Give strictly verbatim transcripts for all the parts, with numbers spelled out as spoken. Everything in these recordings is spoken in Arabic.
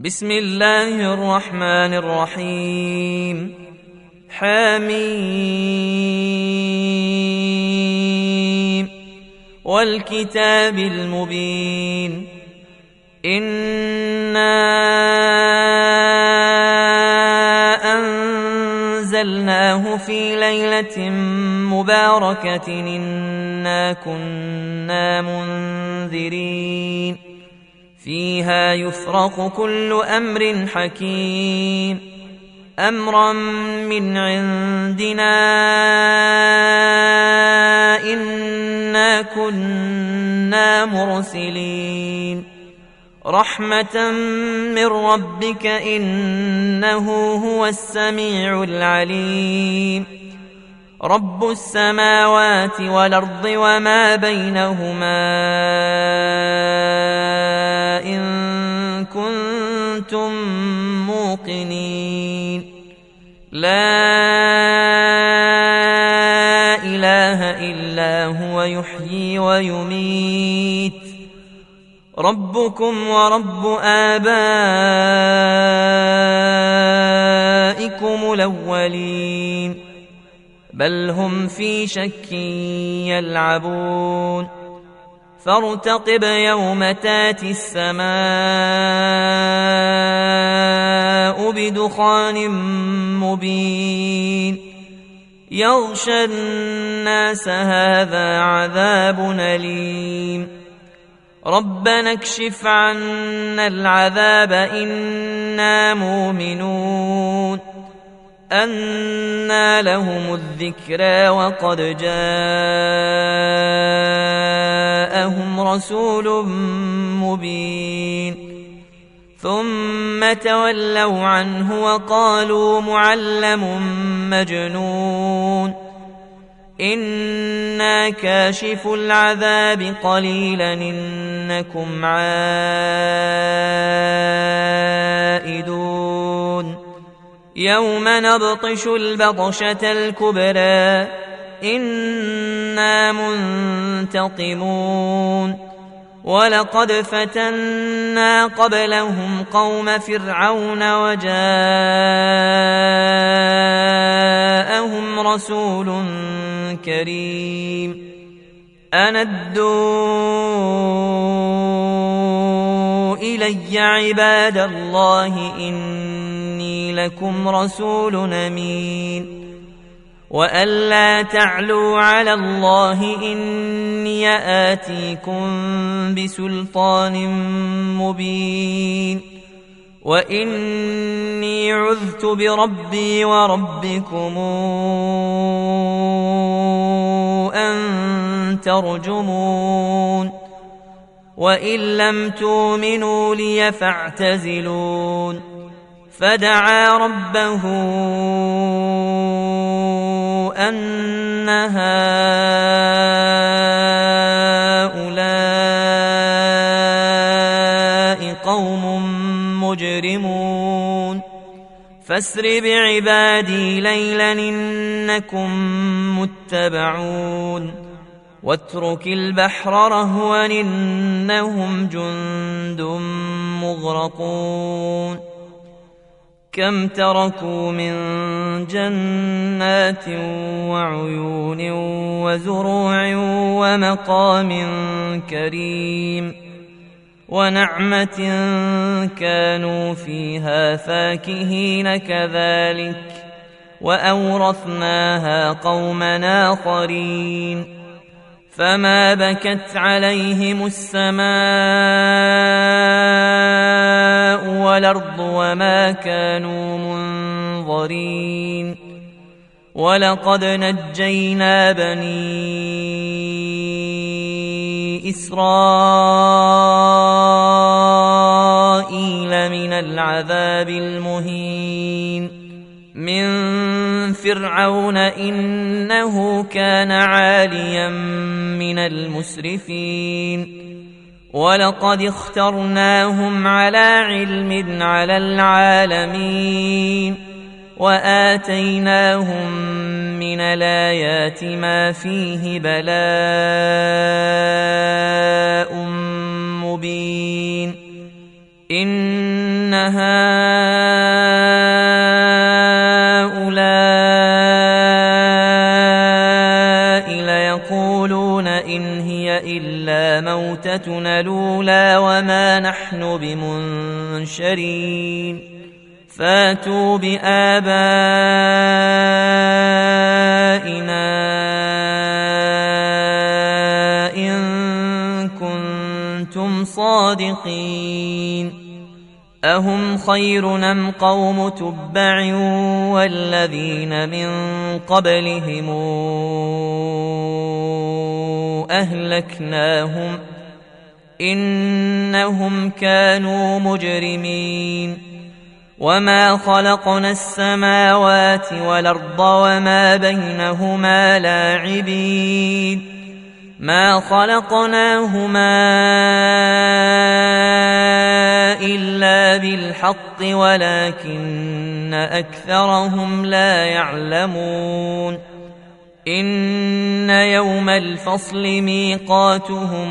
بسم الله الرحمن الرحيم. حميم والكتاب المبين. إنا أنزلناه في ليلة مباركة إنا كنا منذرين فيها يفرق كل أمر حكيم أمرا من عندنا إنا كنا مرسلين رحمة من ربك إنه هو السميع العليم رب السماوات والأرض وما بينهما إن كنتم موقنين لا إله إلا هو يحيي ويميت ربكم ورب آبائكم الأولين بل هم في شك يلعبون فارتقب يوم تاتي السماء بدخان مبين يغشى الناس هذا عذاب أليم ربنا اكشف عنا العذاب إنا مؤمنون أنى لهم الذكرى وقد جاءهم رسول مبين ثم تولوا عنه وقالوا معلم مجنون إنا كاشف العذاب قليلا إنكم عائدون يوم نبطش البطشة الكبرى إنا منتقمون ولقد فتنا قبلهم قوم فرعون وجاءهم رسول كريم أن ادوا إلي عباد الله إني لكم رسول أمين وأن لا تعلوا على الله إني آتيكم بسلطان مبين وإني عذت بربي وربكم أن ترجمون وإن لم تؤمنوا لي فاعتزلون فدعا ربه أن هؤلاء قوم مجرمون فاسر بعبادي ليلا إنكم متبعون واترك البحر رهوا إنهم جند مغرقون كم تركوا من جنات وعيون وزروع ومقام كريم ونعمة كانوا فيها فاكهين كذلك وأورثناها قوما آخرين فما بكت عليهم السماء والأرض وما كانوا منظرين ولقد نجينا بني إسرائيل من العذاب المهين من فرعون إنه كان عاليا من المسرفين ولقد اخترناهم على علم على العالمين وآتيناهم من الآيات ما فيه بلاء مبين إن إن هؤلاء ليقولون إن هي إلا موتتنا الأولى وما نحن بمنشرين فاتوا بآبائنا إن كنتم صادقين أهم خير أم قوم تبع والذين من قبلهم أهلكناهم إنهم كانوا مجرمين وما خلقنا السماوات والأرض وما بينهما لاعبين ما خلقناهما إلا بالحق ولكن أكثرهم لا يعلمون إن يوم الفصل ميقاتهم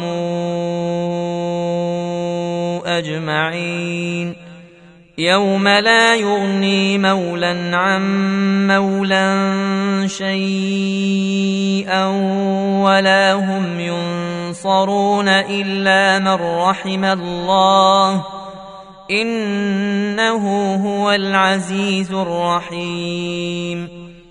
أجمعين يوم لا يغني مولى عن مولى شيئا ولا هم ينصرون إلا من رحم الله إنه هو العزيز الرحيم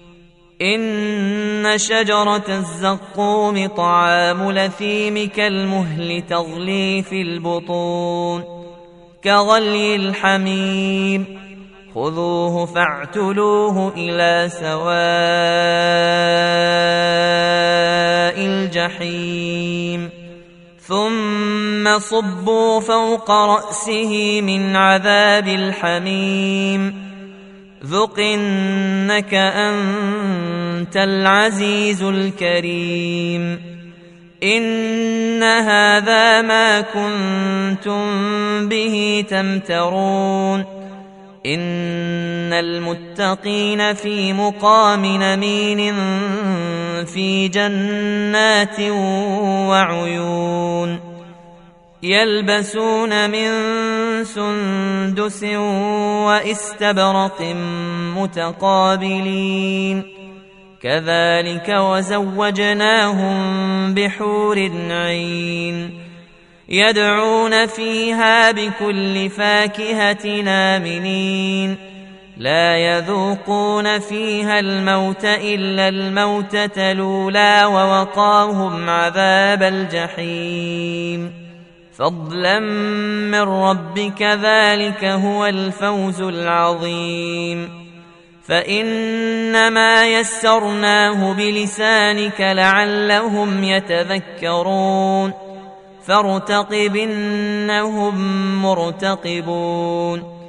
إن شجرة الزقوم طعام الأثيم كالمهل تغلي في البطون كغلي الحميم خذوه فاعتلوه إلى سواء الجحيم ثم صبوا فوق رأسه من عذاب الحميم ذق إنك أنت العزيز الكريم إن هذا ما كنتم به تمترون إن المتقين في مقام أمين في جنات وعيون يلبسون من سندس وإستبرق متقابلين كذلك وزوجناهم بحور عين يدعون فيها بكل فاكهة آمنين لا يذوقون فيها الموت إلا الموتة الأولى ووقاهم عذاب الجحيم فضلا من ربك ذلك هو الفوز العظيم فإنما يسرناه بلسانك لعلهم يتذكرون فارتقب إنهم مرتقبون